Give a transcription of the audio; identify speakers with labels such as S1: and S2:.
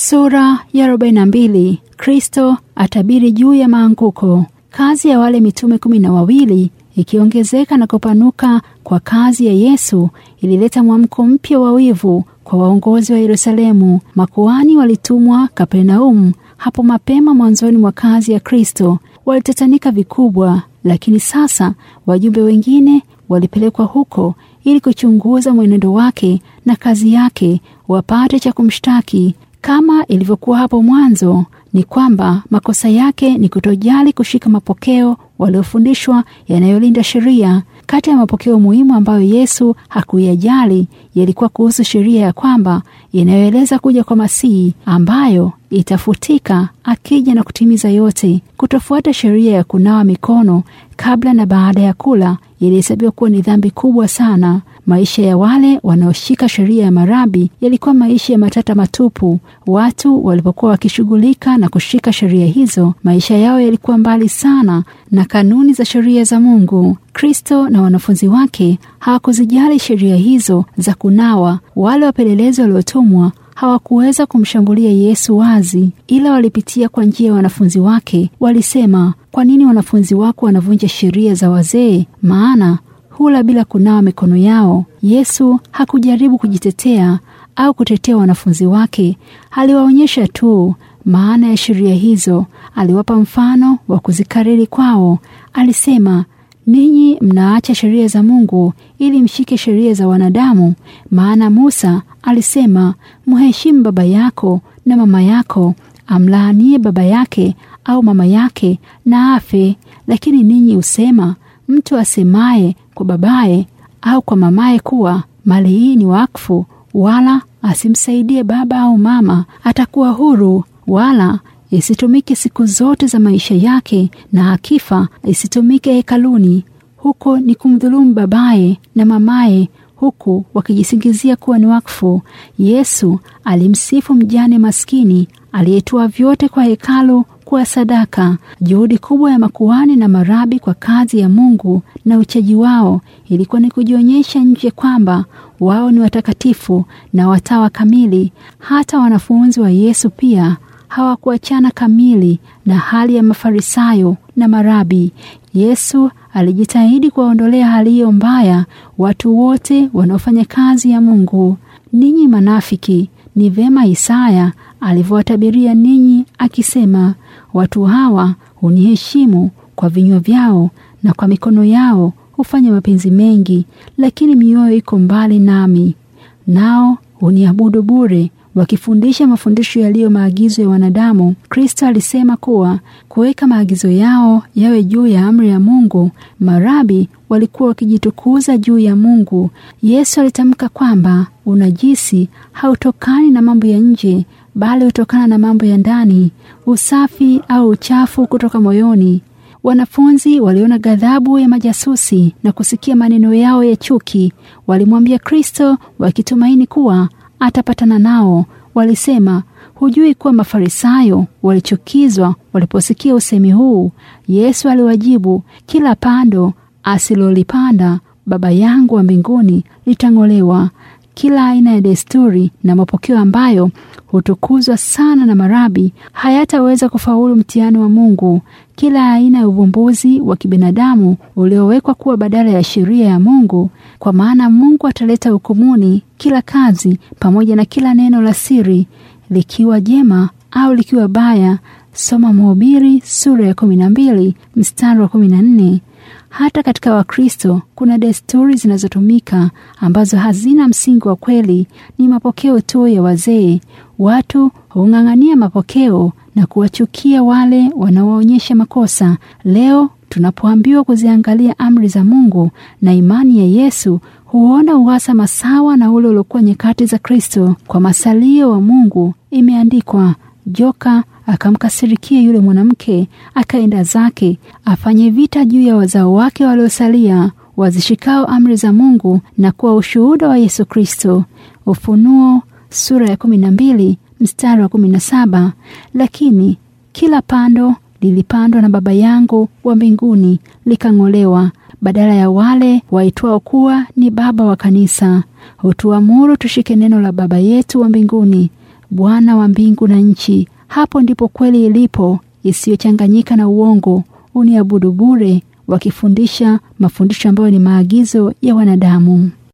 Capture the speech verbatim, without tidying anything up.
S1: Sura ya arobaini na mbili. Kristo atabiri juu ya maanguko. Kazi ya wale mitume kumi na wawili ikiongezeka na kupanuka kwa kazi ya Yesu ilileta mwamko mpya wa wivu kwa waongozi wa Yerusalemu. Makuhani walitumwa Kapernaumu hapo mapema mwanzoni mwa kazi ya Kristo. Walitatanika vikubwa, lakini sasa wajumbe wengine walipelekwa huko ili kuchunguza mwenendo wake na kazi yake, wapate cha kumshtaki. Kama ilivyokuwa hapo mwanzo, ni kwamba makosa yake ni kutojali kushika mapokeo waliofundishwa yanayolinda sheria. Kati ya mapokeo muhimu ambayo Yesu hakuyajali yalikuwa kuhusu sheria ya kwamba inayoeleza kuja kwa Masihi, ambayo itafutika akija na kutimiza yote. Kutofuata sheria ya kunawa mikono kabla na baada ya kula ilihesabiwa kuwa ni dhambi kubwa sana. Maisha ya wale wanaoshika sheria ya marabi yalikuwa maisha ya matata matupu. Watu walipokuwa wakishughulika na kushika sheria hizo, maisha yao yalikuwa mbali sana na kanuni za sheria za Mungu. Kristo na wanafunzi wake hawakuzijali sheria hizo za kunawa. Wale wapelelezi waliotumwa hawakuweza kumshambulia Yesu wazi, ila walipitia kwa njia ya wanafunzi wake. Walisema, kwa nini wanafunzi wako wanavunja sheria za wazee? Maana hula bila kunawa mikono yao. Yesu hakujaribu kujitetea au kutetea wanafunzi wake. Aliwaonyesha tu maana ya sheria hizo. Aliwapa mfano wa kuzikariri kwao. Alisema, ninyi mnaacha sheria za Mungu ili mshike sheria za wanadamu. Maana Musa alisema, mheshimu baba yako na mama yako, amlaanie baba yake au mama yake na afe. Lakini ninyi husema, mtu asemaye kwa babaye au kwa mamaye kuwa mali hii ni wakfu, wala asimsaidie baba au mama, atakuwa huru, wala isitumike siku zote za maisha yake, na akifa isitumike hekaluni. Huko ni kumdhulumu babaye na mamaye, huku wakijisingizia kuwa ni wakfu. Yesu alimsifu mjane maskini aliyetoa vyote kwa hekalu kuwa sadaka. Juhudi kubwa ya makuhani na marabi kwa kazi ya Mungu na uchaji wao ilikuwa ni kujionyesha nje kwamba wao ni watakatifu na watawa kamili. Hata wanafunzi wa Yesu pia hawakuachana kamili na hali ya Mafarisayo na marabi. Yesu alijitahidi kuwaondolea hali hiyo mbaya watu wote wanaofanya kazi ya Mungu. Ninyi manafiki, ni vema Isaya alivyowatabiria ninyi akisema, watu hawa huniheshimu kwa vinywa vyao na kwa mikono yao hufanya mapenzi mengi, lakini mioyo iko mbali nami. Nao huniabudu bure, wakifundisha mafundisho yaliyo maagizo ya wanadamu. Kristo alisema kuwa kuweka maagizo yao yawe juu ya amri ya Mungu. Marabi walikuwa wakijitukuza juu ya Mungu. Yesu alitamka kwamba unajisi hautokani na mambo ya nje, bali hutokana na mambo ya ndani, usafi au uchafu kutoka moyoni. Wanafunzi waliona ghadhabu ya majasusi na kusikia maneno yao ya chuki. Walimwambia Kristo wakitumaini kuwa atapatana nao. Walisema, hujui kuwa Mafarisayo walichukizwa waliposikia usemi huu? Yesu aliwajibu, kila pando asilolipanda Baba yangu wa mbinguni litang'olewa. Kila aina ya desturi na mapokeo ambayo hutukuzwa sana na marabi hayataweza kufaulu mtihani wa Mungu. Kila aina ya uvumbuzi wa kibinadamu uliowekwa kuwa badala ya sheria ya Mungu, kwa maana Mungu ataleta hukumuni kila kazi pamoja na kila neno la siri, likiwa jema au likiwa baya. Soma Mhubiri sura ya kumi na mbili mstari wa kumi na nne. Hata katika Wakristo kuna desturi zinazotumika ambazo hazina msingi wa kweli, ni mapokeo tu ya wazee. Watu hung'ang'ania mapokeo na kuwachukia wale wanaoonyesha makosa. Leo tunapoambiwa kuziangalia amri za Mungu na imani ya Yesu, huona uhasama sawa na ule uliokuwa nyakati za Kristo. Kwa masalio wa Mungu imeandikwa, joka akamkasirikia yule mwanamke, akaenda zake afanye vita juu ya wazao wake waliosalia, wazishikao amri za Mungu na kuwa ushuhuda wa Yesu Kristo. Ufunuo sura ya kumi na mbili mstari wa kumi na saba. Lakini kila pando lilipandwa na Baba yangu wa mbinguni likang'olewa, badala ya wale waitwao kuwa ni baba wa kanisa. Hutuamuru tushike neno la Baba yetu wa mbinguni. Bwana wa mbingu na nchi. Hapo ndipo kweli ilipo, isiyochanganyika na uongo. Uniabudu bure, wakifundisha mafundisho ambayo ni maagizo ya wanadamu.